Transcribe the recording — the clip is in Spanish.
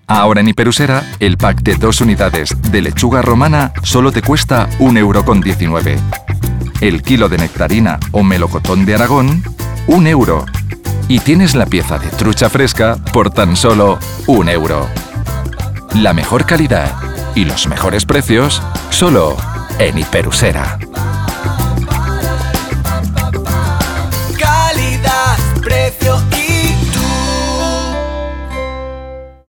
Ahora en Hiperusera, el pack de 2 unidades de lechuga romana solo te cuesta 1,19 €. El kilo de nectarina o melocotón de Aragón, 1 €. Y tienes la pieza de trucha fresca por tan solo 1 €. La mejor calidad y los mejores precios solo en Hiperusera.